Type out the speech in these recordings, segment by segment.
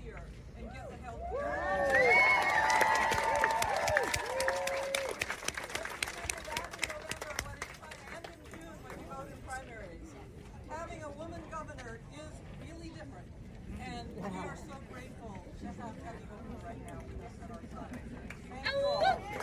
healthier and get the health care. And in June when you vote in primaries. Having a woman governor is really different. And we are so grateful to have Peggy Whitmer right now with us at our side. Thank you all.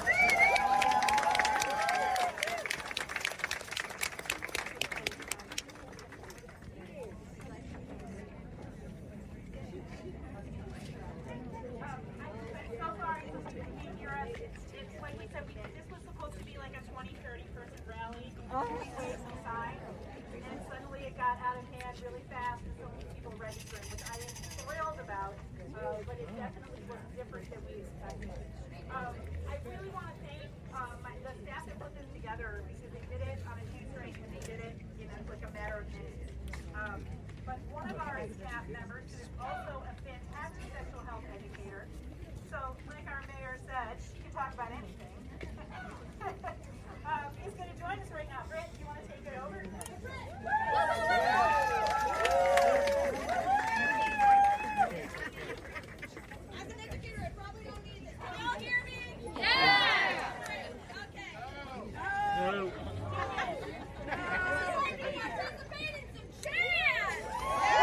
So sorry, you can't hear us. It's like we said, this was supposed to be like a 20-30 person rally. We waved some signs, and suddenly it got out of hand really fast, and so many people registered, which I am thrilled about, but it definitely was different than we expected. I really want to thank the staff that put this together, because they did it on a shoestring, and they did it in like a matter of minutes. But one of our staff members, who is also a fantastic sexual health educator, so like our mayor said, she can talk about anything, is going to join us right now. Britt, do you want to take it over? As an educator, I probably don't need this. Can y'all hear me? Yeah! Okay. No. Participate in some chants! I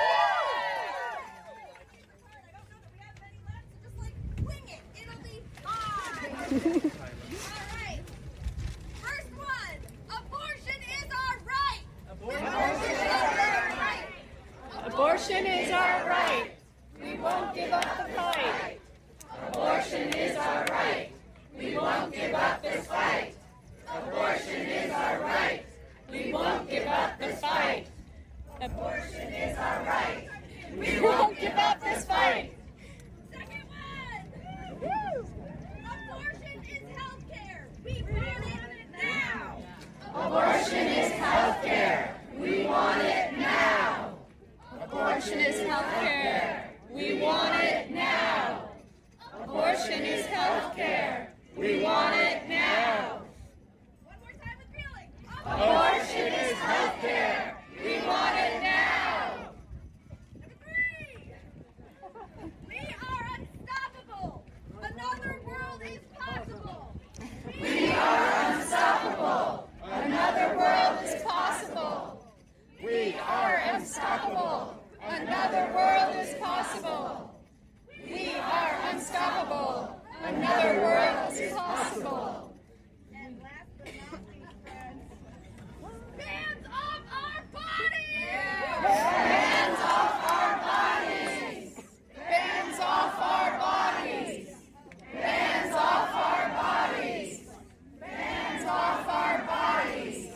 don't know that we have many left, so just like wing it. It'll be fine. All right. First one. Abortion is our right. Abortion is our right. Abortion is our right. We won't give up the fight. Abortion is our right. We won't give up this fight. Abortion is our right. We won't give up this fight. Abortion is our right. We won't give up this fight. Second one. Woo! Abortion is healthcare. We want it now. Abortion is healthcare. We want it now. Abortion is healthcare. We want it now. Abortion is healthcare. We want it now. One more time with feeling. Abortion is healthcare. We want it now. Number 3. We are unstoppable. Another world is possible. We are unstoppable. Another world is possible. We are unstoppable. Another world is possible. We are unstoppable. Another world is possible. And last but not least, friends, hands off our bodies! Hands off our bodies. Hands off our bodies. Hands off our bodies. Hands off our bodies.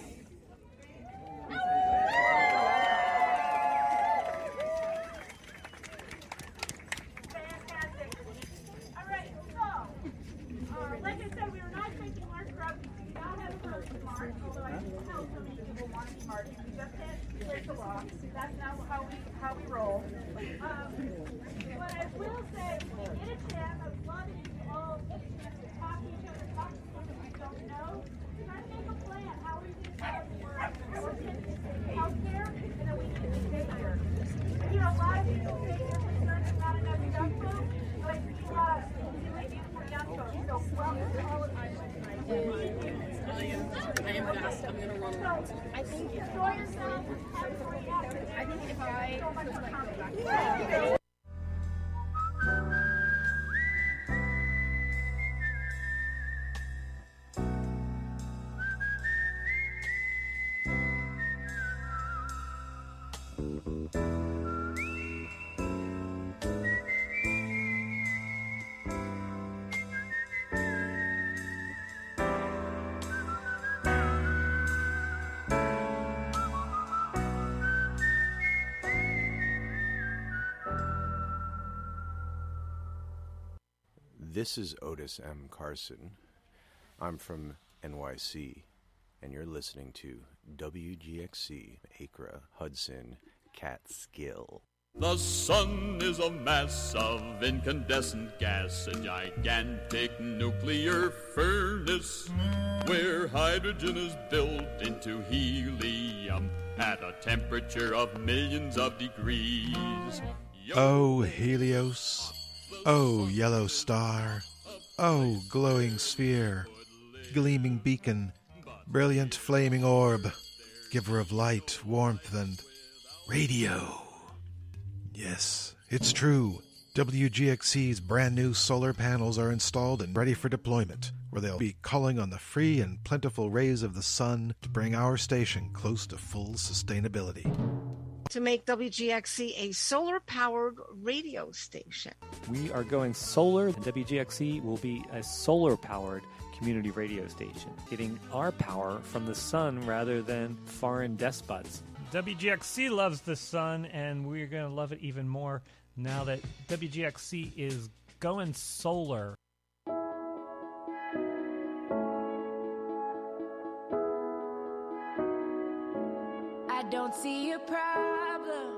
Fantastic. All right, so, like I said, we were not expecting March Grub. We do not have a first March, although I can tell so many people want to be marching. We just can't break the law. That's not how we roll. But I will say, we get a chance. I would love if you all get a chance to talk to each other, talk to someone we don't know. Try to make a plan. How are we going to have it work? Healthcare, and then we need to stay here. I hear a lot of people say they're concerned there's not enough young folks, but I see a lot of really beautiful young folks. So welcome to all of you. I am fast. I'm gonna run around. I think enjoy yourself. Have a great afternoon. I think if I so much for coming. This is Otis M. Carson. I'm from NYC, and you're listening to WGXC, Acra, Hudson, Catskill. The sun is a mass of incandescent gas, a gigantic nuclear furnace where hydrogen is built into helium at a temperature of millions of degrees. Oh, Helios. Oh, yellow star. Oh, glowing sphere. Gleaming beacon. Brilliant flaming orb. Giver of light, warmth, and radio. Yes, it's true. WGXC's brand new solar panels are installed and ready for deployment, where they'll be calling on the free and plentiful rays of the sun to bring our station close to full sustainability. To make WGXC a solar-powered radio station. We are going solar, and WGXC will be a solar-powered community radio station, getting our power from the sun rather than foreign despots. WGXC loves the sun, and we're going to love it even more now that WGXC is going solar. I don't see a problem.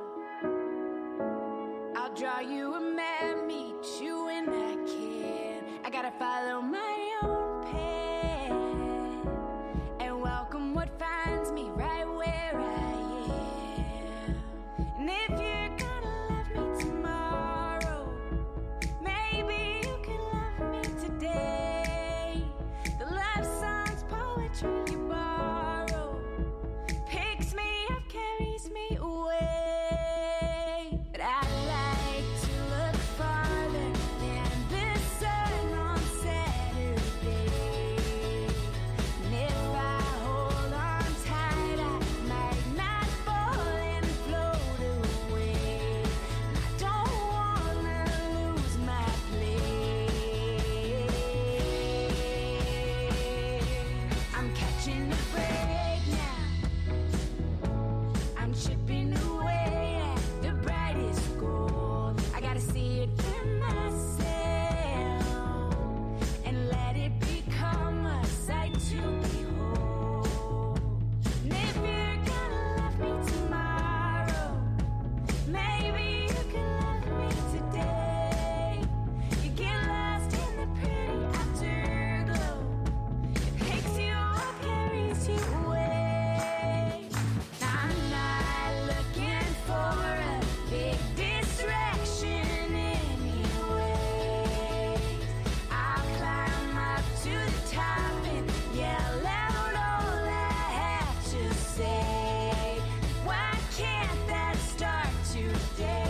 I'll draw you a map, meet you when I can. I gotta follow my own path and welcome what finds me right where I am. And if you're gonna love me tomorrow, maybe you can love me today. The love songs, poetry you borrow picks me up, carries me away. But I like to look farther than the sun on Saturday. And if I hold on tight, I might not fall and float away. I don't wanna lose my place. I'm catching a break now. I'm chipping away at the brightest gold. I gotta see it for myself and let it become a sight to behold. And if you're gonna love me tomorrow, maybe you can love me today. You get lost in the pretty afterglow. It picks you up, carries you away. I'm not looking for a big distraction anyways. I'll climb up to the top and yell out all I have to say. Why can't that start today?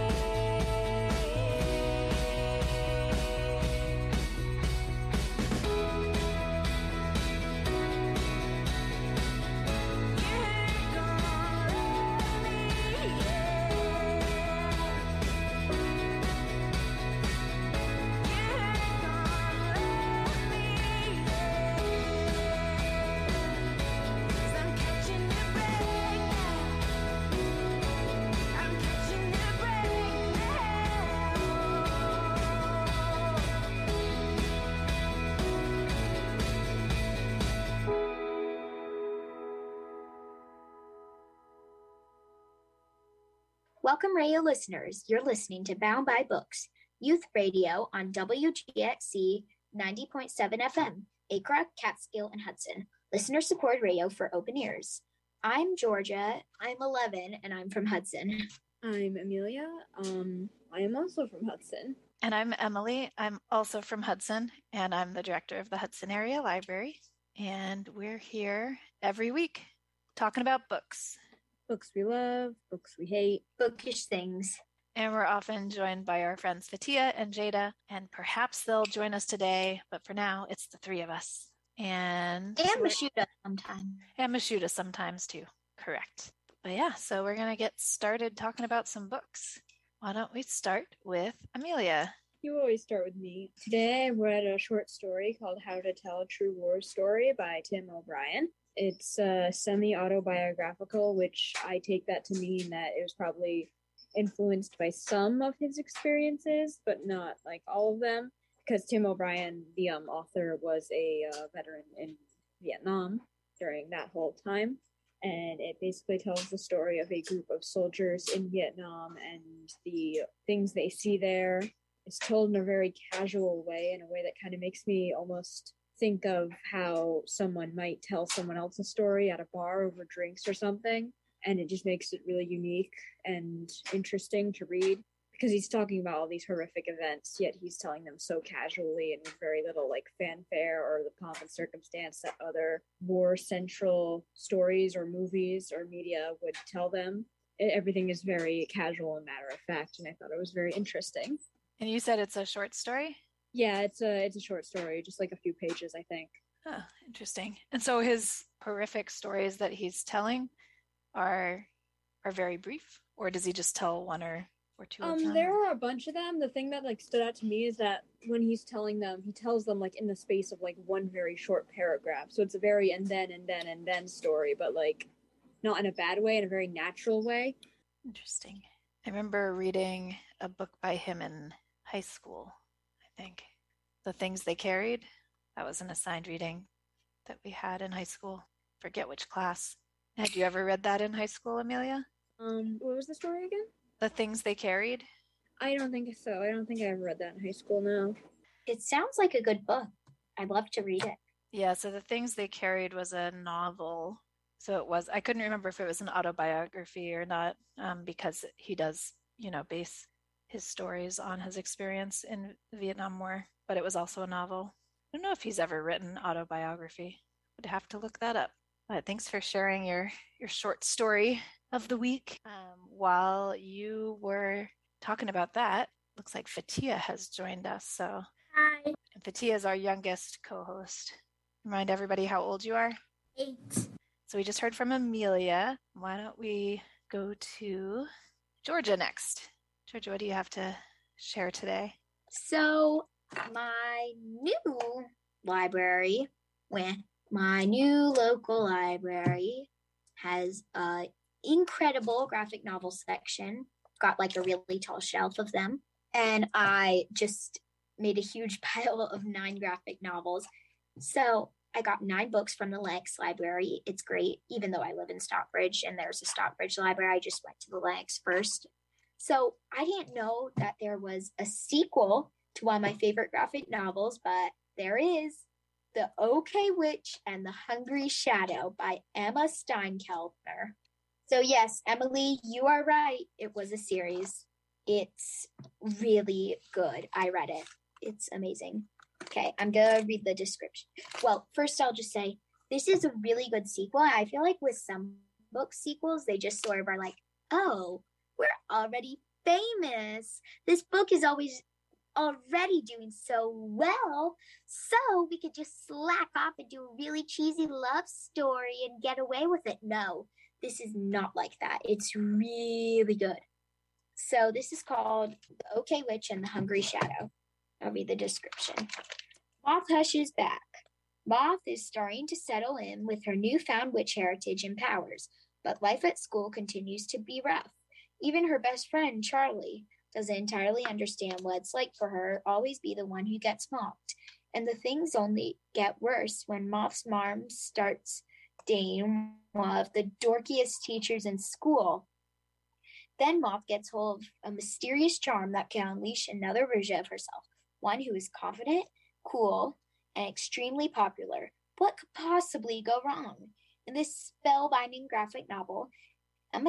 Welcome, radio listeners. You're listening to Bound by Books, youth radio on WGXC 90.7 FM, Acra, Catskill, and Hudson. Listener-supported radio for open ears. I'm Georgia. I'm 11, and I'm from Hudson. I'm Amelia. I am also from Hudson. And I'm Emily. I'm also from Hudson, and I'm the director of the Hudson Area Library. And we're here every week talking about books. Books we love, books we hate, bookish things. And we're often joined by our friends Fatia and Jada, and perhaps they'll join us today, but for now, it's the three of us. And Mashuda sometimes. And Mashuda sometimes too, correct. But yeah, so we're going to get started talking about some books. Why don't we start with Amelia? You always start with me. Today I read a short story called How to Tell a True War Story by Tim O'Brien. It's semi-autobiographical, which I take that to mean that it was probably influenced by some of his experiences, but not like all of them, because Tim O'Brien, the author, was a veteran in Vietnam during that whole time. And it basically tells the story of a group of soldiers in Vietnam and the things they see there. It's told in a very casual way, in a way that kind of makes me almost think of how someone might tell someone else a story at a bar over drinks or something. And it just makes it really unique and interesting to read. because he's talking about all these horrific events, yet he's telling them so casually and with very little like fanfare or the pomp and circumstance that other war central stories or movies or media would tell them. Everything is very casual and matter of fact, and I thought it was very interesting. And you said it's a short story? Yeah, it's a short story, just like a few pages, I think. Oh, interesting. And so his horrific stories that he's telling are very brief, or does he just tell one or two of them? There are a bunch of them. The thing that like stood out to me is that when he's telling them, he tells them like in the space of like one very short paragraph. So it's a very and then story, but like not in a bad way, in a very natural way. Interesting. I remember reading a book by him in high school, I think. The Things They Carried. That was an assigned reading that we had in high school. Forget which class. Had you ever read that in high school, Amelia? What was the story again? The Things They Carried? I don't think so. I don't think I ever read that in high school, no. It sounds like a good book. I'd love to read it. Yeah, so The Things They Carried was a novel. So it was, I couldn't remember if it was an autobiography or not, because he does, base his stories on his experience in the Vietnam War, but it was also a novel. I don't know if he's ever written autobiography. Would have to look that up. But thanks for sharing your short story of the week. While you were talking about that, looks like Fatia has joined us. So, Hi. And Fatia is our youngest co-host. Remind everybody how old you are. 8. So we just heard from Amelia. Why don't we go to Georgia next? Georgia, what do you have to share today? So my new library, my new local library, has an incredible graphic novel section. Got like a really tall shelf of them. And I just made a huge pile of 9 graphic novels. So I got 9 books from the Lennox Library. It's great, even though I live in Stockbridge and there's a Stockbridge library. I just went to the Lennox first. So I didn't know that there was a sequel to one of my favorite graphic novels, but there is. The OK Witch and the Hungry Shadow by Emma Steinkeltner. So yes, Emily, you are right. It was a series. It's really good. I read it. It's amazing. Okay, I'm going to read the description. Well, first I'll just say, this is a really good sequel. I feel like with some book sequels, they just sort of are like, oh, we're already famous. This book is already doing so well, so we could just slack off and do a really cheesy love story and get away with it. No, this is not like that. It's really good. So this is called The OK Witch and the Hungry Shadow. I'll read the description. Moth hushes back. Moth is starting to settle in with her newfound witch heritage and powers, but life at school continues to be rough. Even her best friend, Charlie, doesn't entirely understand what it's like for her to always be the one who gets mocked. And the things only get worse when Moth's mom starts dating one of the dorkiest teachers in school. Then Moth gets hold of a mysterious charm that can unleash another version of herself, one who is confident, cool, and extremely popular. What could possibly go wrong? In this spellbinding graphic novel, Emma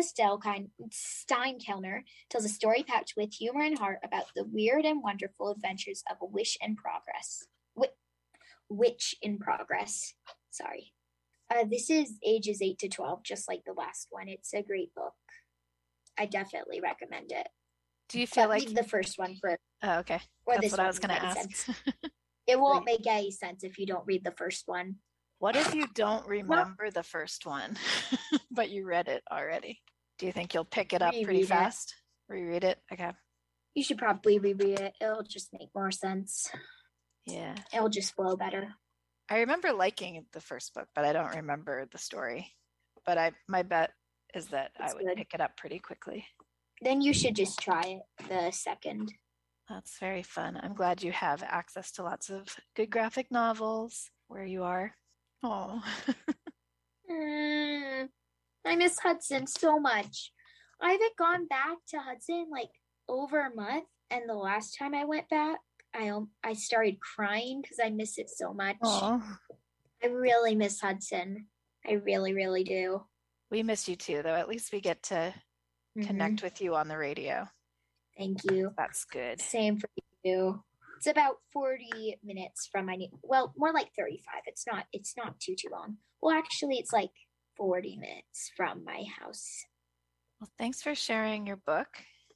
Steinkeltner tells a story packed with humor and heart about the weird and wonderful adventures of a witch in progress. Witch in progress. Sorry. This is ages 8 to 12, just like the last one. It's a great book. I definitely recommend it. Do you feel like read the first one first? Oh, okay. Or That's this what I one was going to makes ask. sense. It won't make any sense if you don't read the first one. What if you don't remember the first one, but you read it already? Do you think you'll pick it up pretty Reread it. fast? Reread it? Okay. You should probably reread it. It'll just make more sense. Yeah. It'll just flow better. I remember liking the first book, but I don't remember the story. But my bet is that I would pick it up pretty quickly. Then you should just try it, the second. That's very fun. I'm glad you have access to lots of good graphic novels where you are. Oh. I miss Hudson so much. I haven't gone back to Hudson like over a month, and the last time I went back, I started crying because I miss it so much. Aww. I really miss Hudson. I really, really do. We miss you too, though. At least we get to connect with you on the radio. Thank you. That's good. Same for you. It's about 40 minutes from my more like 35. It's not too long. Well, actually, it's like 40 minutes from my house. Well, thanks for sharing your book.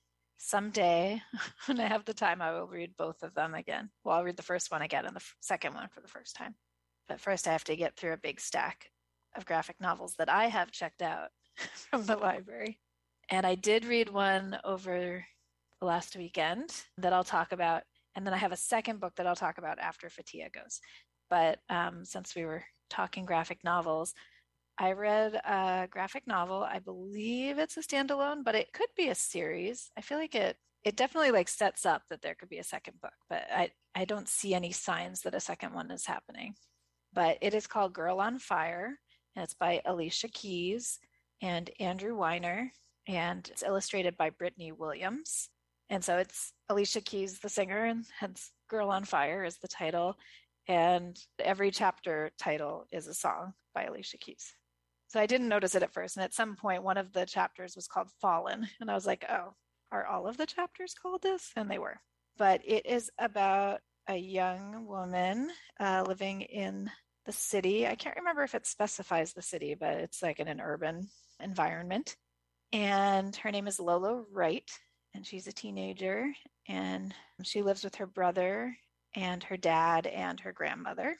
Someday, when I have the time, I will read both of them again. Well, I'll read the first one again and the second one for the first time. But first, I have to get through a big stack of graphic novels that I have checked out from the library. And I did read one over the last weekend that I'll talk about. And then I have a second book that I'll talk about after Fatia goes. But since we were talking graphic novels, I read a graphic novel. I believe it's a standalone, but it could be a series. I feel like it definitely like sets up that there could be a second book, but I don't see any signs that a second one is happening. But it is called Girl on Fire, and it's by Alicia Keys and Andrew Weiner, and it's illustrated by Brittany Williams. And so it's Alicia Keys, the singer, and hence Girl on Fire is the title. And every chapter title is a song by Alicia Keys. So I didn't notice it at first. And at some point, one of the chapters was called Fallen. And I was like, oh, are all of the chapters called this? And they were. But it is about a young woman living in the city. I can't remember if it specifies the city, but it's like in an urban environment. And her name is Lolo Wright. And she's a teenager. And she lives with her brother and her dad and her grandmother.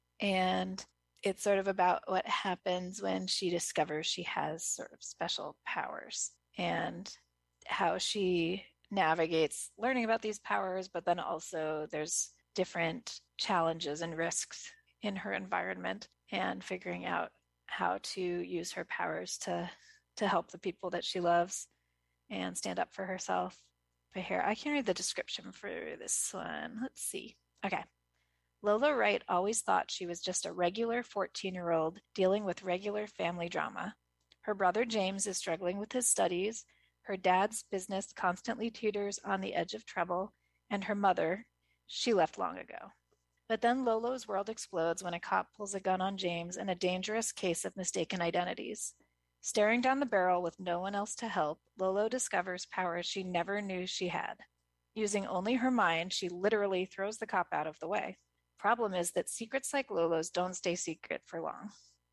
And it's sort of about what happens when she discovers she has sort of special powers and how she navigates learning about these powers, but then also there's different challenges and risks in her environment and figuring out how to use her powers to help the people that she loves and stand up for herself. But here, I can read the description for this one. Let's see. Okay. Lola Wright always thought she was just a regular 14-year-old dealing with regular family drama. Her brother James is struggling with his studies, her dad's business constantly teeters on the edge of trouble, and her mother, she left long ago. But then Lolo's world explodes when a cop pulls a gun on James in a dangerous case of mistaken identities. Staring down the barrel with no one else to help, Lolo discovers powers she never knew she had. Using only her mind, she literally throws the cop out of the way. Problem is that secrets like Lolo's don't stay secret for long.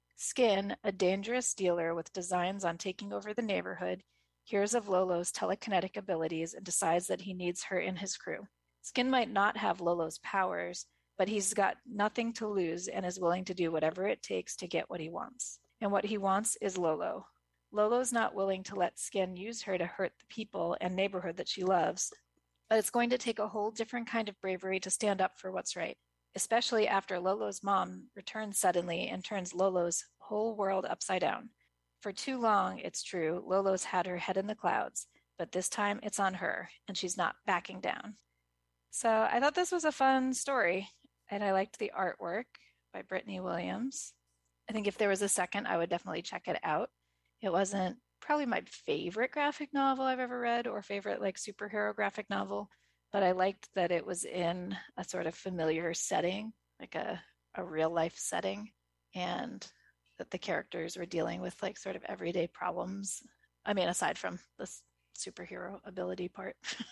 Skin, a dangerous dealer with designs on taking over the neighborhood, hears of Lolo's telekinetic abilities and decides that he needs her in his crew. Skin might not have Lolo's powers, but he's got nothing to lose and is willing to do whatever it takes to get what he wants. And what he wants is Lolo. Lolo's not willing to let Skin use her to hurt the people and neighborhood that she loves, but it's going to take a whole different kind of bravery to stand up for what's right, especially after Lolo's mom returns suddenly and turns Lolo's whole world upside down. For too long, it's true, Lolo's had her head in the clouds, but this time it's on her, and she's not backing down. So I thought this was a fun story, and I liked the artwork by Brittany Williams. I think if there was a second, I would definitely check it out. It wasn't probably my favorite graphic novel I've ever read or favorite like superhero graphic novel, but I liked that it was in a sort of familiar setting, like a real life setting, and that the characters were dealing with like sort of everyday problems. I mean, aside from the superhero ability part.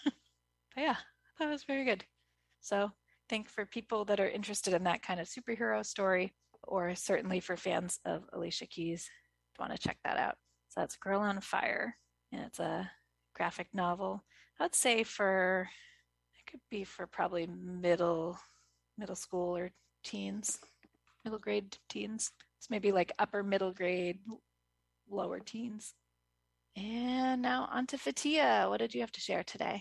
But yeah, that was very good. So I think for people that are interested in that kind of superhero story, or certainly for fans of Alicia Keys, want to check that out. So that's Girl on Fire, and it's a graphic novel. I would say it could be for probably middle school or teens, middle grade teens. It's maybe like upper middle grade, lower teens. And now on to Fatia. What did you have to share today?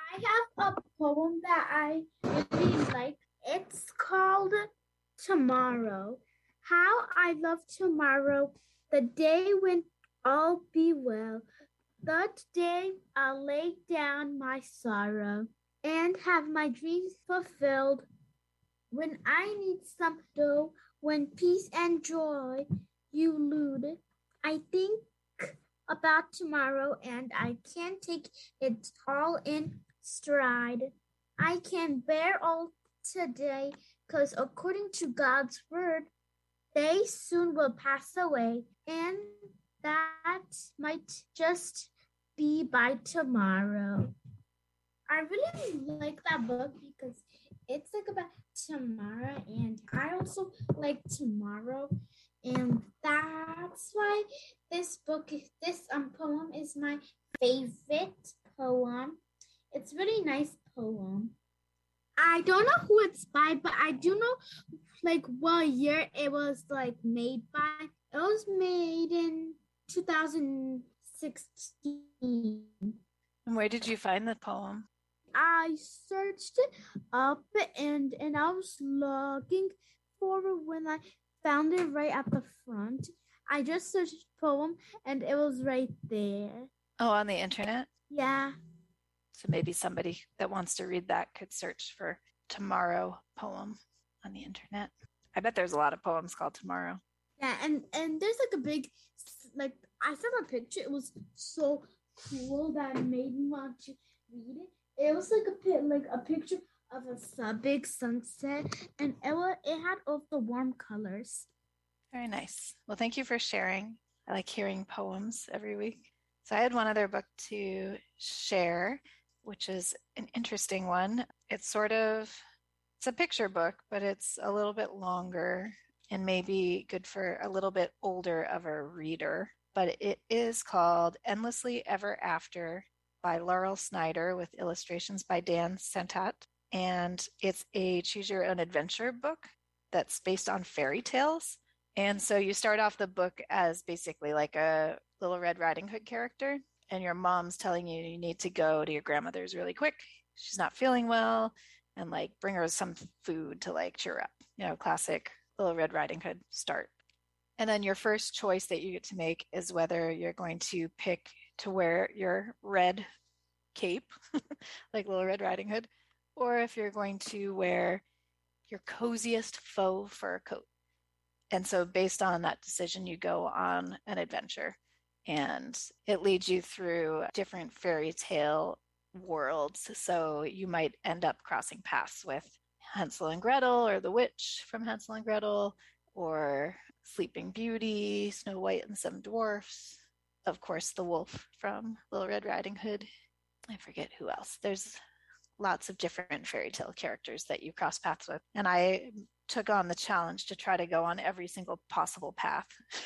I have a poem that I really like. It's called Tomorrow. How I love tomorrow, the day when all be well. That day I'll lay down my sorrow and have my dreams fulfilled. When I need some dough, when peace and joy you elude, I think about tomorrow and I can take it all in stride. I can bear all today, 'cause according to God's word, they soon will pass away, and that might just be by tomorrow. I really like that book because it's like about tomorrow, and I also like tomorrow, and that's why this poem is my favorite poem. It's really nice poem. I don't know who it's by, but I do know like what year it was like made by. It was made in 2016. And where did you find the poem? I searched it up and I was looking for it when I found it right at the front. I just searched poem and it was right there. Oh, on the internet? Yeah. So maybe somebody that wants to read that could search for Tomorrow poem on the internet. I bet there's a lot of poems called Tomorrow. Yeah, and there's like a big, like, I saw a picture. It was so cool that it made me want to read it. It was like a picture of a big sunset, and it had all the warm colors. Very nice. Well, thank you for sharing. I like hearing poems every week. So I had one other book to share, which is an interesting one. It's a picture book, but it's a little bit longer and maybe good for a little bit older of a reader. But it is called Endlessly Ever After by Laurel Snyder with illustrations by Dan Santat. And it's a choose your own adventure book that's based on fairy tales. And so you start off the book as basically like a Little Red Riding Hood character, and your mom's telling you you need to go to your grandmother's really quick. She's not feeling well, and like bring her some food to like cheer up. Classic Little Red Riding Hood start. And then your first choice that you get to make is whether you're going to pick to wear your red cape, like Little Red Riding Hood, or if you're going to wear your coziest faux fur coat. And so based on that decision, you go on an adventure, and it leads you through different fairy tale worlds. So you might end up crossing paths with Hansel and Gretel, or the witch from Hansel and Gretel, or Sleeping Beauty, Snow White and the Seven Dwarfs, of course, the wolf from Little Red Riding Hood. I forget who else. There's lots of different fairy tale characters that you cross paths with. And I took on the challenge to try to go on every single possible path.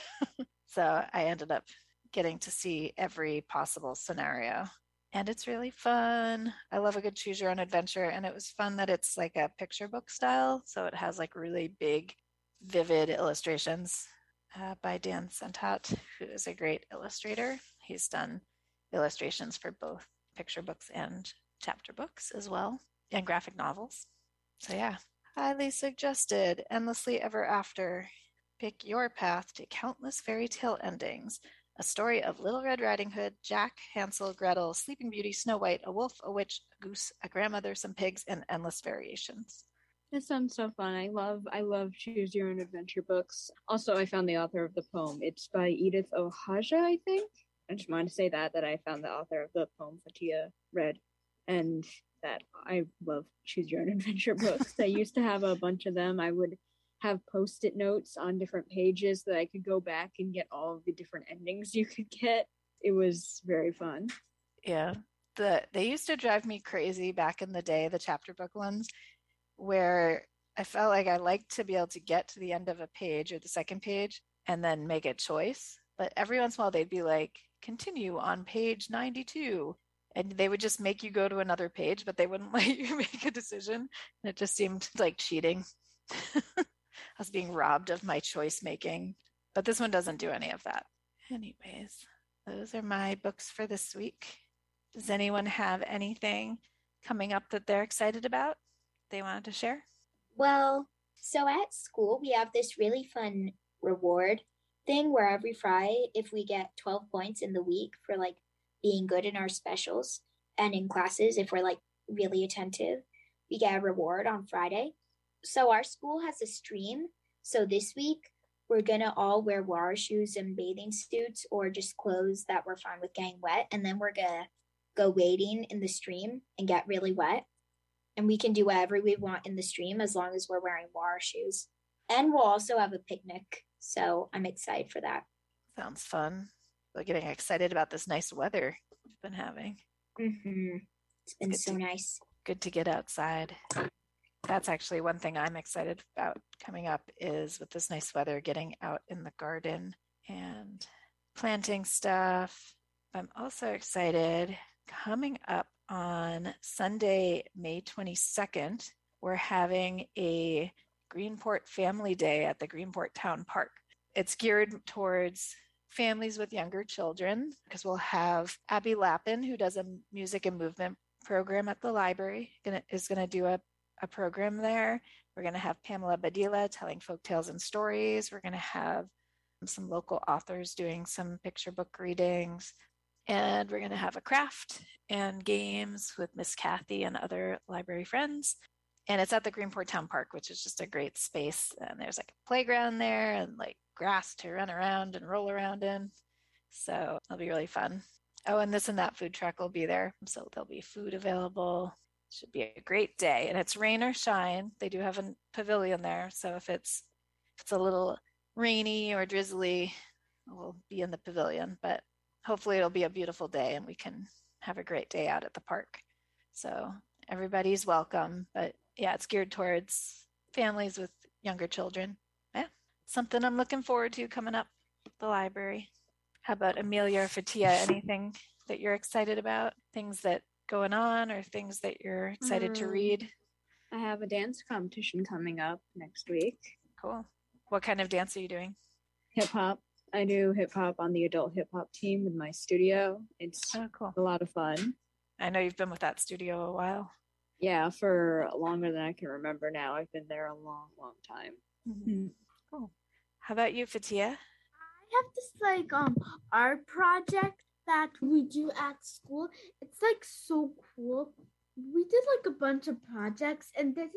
So I ended up getting to see every possible scenario. And it's really fun. I love a good choose your own adventure. And it was fun that it's like a picture book style. So it has like really big, vivid illustrations by Dan Santat, who is a great illustrator. He's done illustrations for both picture books and chapter books as well, and graphic novels. So yeah, highly suggested. Endlessly Ever After. Pick your path to countless fairy tale endings. A story of Little Red Riding Hood, Jack, Hansel, Gretel, Sleeping Beauty, Snow White, a wolf, a witch, a goose, a grandmother, some pigs, and endless variations. This sounds so fun. I love choose your own adventure books. Also, I found the author of the poem. It's by Edith Ohaja, I think. I just wanted to say that I found the author of the poem Fatia read, and that I love choose your own adventure books. I used to have a bunch of them. I would have post-it notes on different pages that I could go back and get all of the different endings you could get. It was very fun. Yeah. They used to drive me crazy back in the day, the chapter book ones, where I felt like I liked to be able to get to the end of a page or the second page and then make a choice. But every once in a while they'd be like, continue on page 92. And they would just make you go to another page, but they wouldn't let you make a decision. And it just seemed like cheating. I was being robbed of my choice making. But this one doesn't do any of that. Anyways, those are my books for this week. Does anyone have anything coming up that they're excited about they wanted to share? Well, so at school, we have this really fun reward thing where every Friday, if we get 12 points in the week for like being good in our specials, and in classes, if we're like really attentive, we get a reward on Friday. So our school has a stream. So this week, we're going to all wear water shoes and bathing suits, or just clothes that we're fine with getting wet. And then we're going to go wading in the stream and get really wet. And we can do whatever we want in the stream as long as we're wearing water shoes. And we'll also have a picnic. So I'm excited for that. Sounds fun. We're getting excited about this nice weather we've been having. Mm-hmm. It's been so nice. Good to get outside. That's actually one thing I'm excited about coming up is with this nice weather, getting out in the garden and planting stuff. I'm also excited coming up on Sunday, May 22nd, we're having a Greenport Family Day at the Greenport Town Park. It's geared towards families with younger children because we'll have Abby Lappin, who does a music and movement program at the library, is going to do a program there. We're going to have Pamela Badila telling folk tales and stories. We're going to have some local authors doing some picture book readings. And we're going to have a craft and games with Miss Kathy and other library friends. And it's at the Greenport Town Park, which is just a great space. And there's like a playground there and like grass to run around and roll around in. So it'll be really fun. Oh, and this and that food truck will be there. So there'll be food available. Should be a great day. And it's rain or shine. They do have a pavilion there. So if it's a little rainy or drizzly, we'll be in the pavilion. But hopefully it'll be a beautiful day and we can have a great day out at the park. So everybody's welcome. But yeah, it's geared towards families with younger children. Yeah, something I'm looking forward to coming up at the library. How about Amelia or Fatia? Anything that you're excited about? Things that going on or things that you're excited to read? I have a dance competition coming up next week. Cool. What kind of dance are you doing? Hip hop. I do hip hop on the adult hip hop team in my studio. It's cool. A lot of fun. I know you've been with that studio a while. Yeah, for longer than I can remember now. I've been there a long, long time. Mm-hmm. Cool. How about you, Fatia? I have this art project that we do at school. It's like so cool. We did like a bunch of projects, and this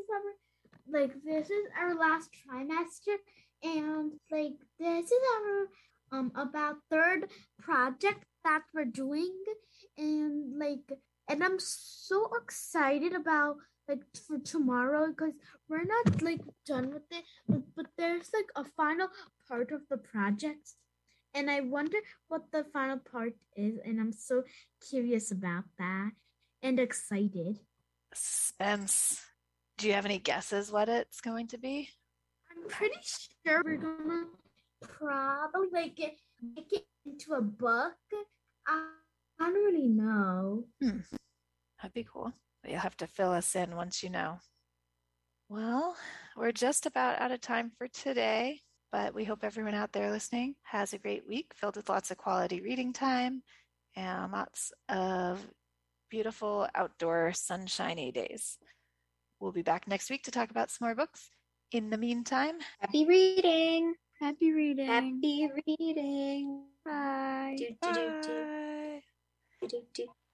is our last trimester, and like this is our about third project that we're doing, and I'm so excited about like for tomorrow because we're not like done with it, but there's like a final part of the project. And I wonder what the final part is, and I'm so curious about that and excited. Suspense. Do you have any guesses what it's going to be? I'm pretty sure we're gonna probably make it into a book. I don't really know. That'd be cool. But you'll have to fill us in once you know. Well, we're just about out of time for today. But we hope everyone out there listening has a great week filled with lots of quality reading time and lots of beautiful outdoor sunshiny days. We'll be back next week to talk about some more books. In the meantime, happy reading. Happy reading. Happy reading. Bye. Do, do, do, do. Do, do, do.